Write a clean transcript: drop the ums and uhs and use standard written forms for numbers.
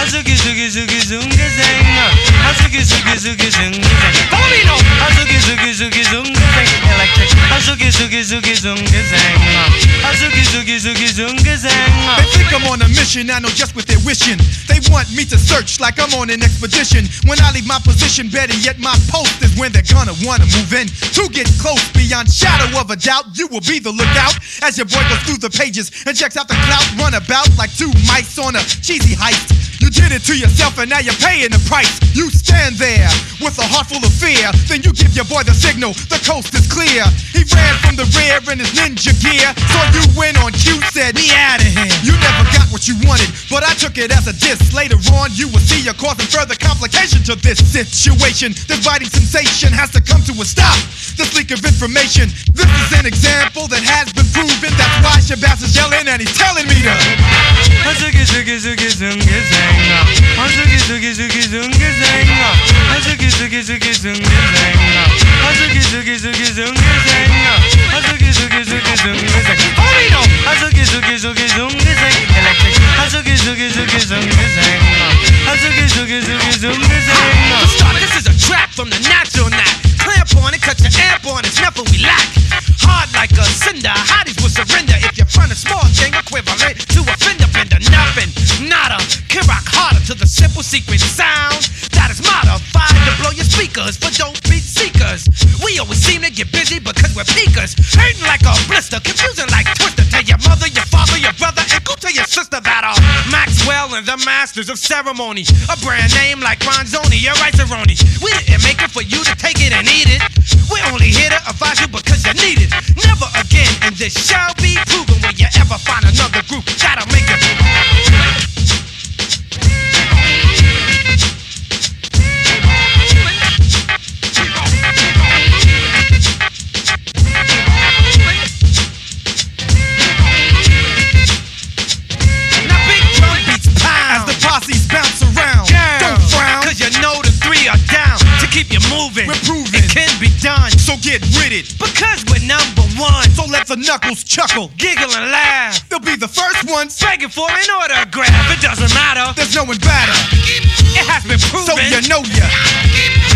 Hazuki Zuki Zuki Zunga Zang. Hazuki Zuki Zuki Zunga Zang. Follow me now. Hazuki Zuki Zuki Zunga Zang. Electric. Hazuki Zuki Zuki Zunga Zang. Hazuki Zuki Zuki Zunga Zang. They think I'm on a mission, I know just what they're wishing. They want me to search like I'm on an expedition. When I leave my position, better yet my post is when they're gonna wanna move in. To get close beyond shadow of a doubt, you will be the lookout as your boy goes through the pages and checks out the clout. Run about like two mice on a cheesy heist. You did it to yourself and now you're paying the price. You stand there with a heart full of fear. Then you give your boy the signal, the coast is clear. He ran from the rear in his ninja gear. Saw you win on cue, said, "We out of here." You never got what you wanted, but I took it as a diss. Later on, you will see you're causing further complication to this situation. This biting sensation has to come to a stop. This leak of information, this is an example that has been proven. That's why Shabazz is yelling and he's telling me to Hazuki Zuki Zuki Zunga Zang. Hazuki Zuki Zuki Zunga Zang. Hazuki Zuki Zuki Zunga Zang. Hazuki Zuki Zuki Zunga Zang. Hazuki Zuki Zuki Zunga Zang. Polino. Hazuki Zuki Zuki Zunga Zang. Electric. Hazuki Zuki Zuki Zunga Zang. Hazuki Zuki Zuki Zunga Zang. For starters, this is a trap from the natural knack. Clamp on it, cut your amp on, it's never we lack. Hard like a cinder, hotties will surrender if you find a small thing equivalent to a fender bender. Nothing, nada, can rock harder to the simple secret sound that is modified to blow your speakers for dope beat seekers. We always seem to get busy because we're peakers, hurting like a blister, confusing like Twister. Tell your mother, your father, your brother, and go tell your sister that Maxwell and the masters of ceremony. A brand name like Ronzoni, your rice-a-roni. We didn't make it for you to take it and eat it. We're only here to advise you because you need it. Never again, and this shall be proven when you ever find another group that'll make it. Now big drum beats pound as the posses bounce around. down. Don't frown, Cause you know the three are down to keep you moving. we're proving. It can be done So get with it. because we're number one. So let the knuckles chuckle. Giggle and laugh, They'll be the first ones. begging for an autograph. It doesn't matter, There's no one better. it has been proven. So you know ya.